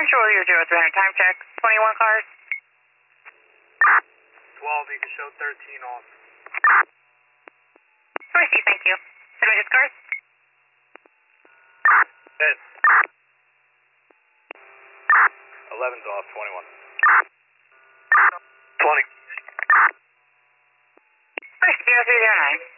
Control your 0300, time check, 21 cars. 12, you can show 13 off. Receive, thank you. Submitted cars. Hit. 11's off, 21. 20. First 0309.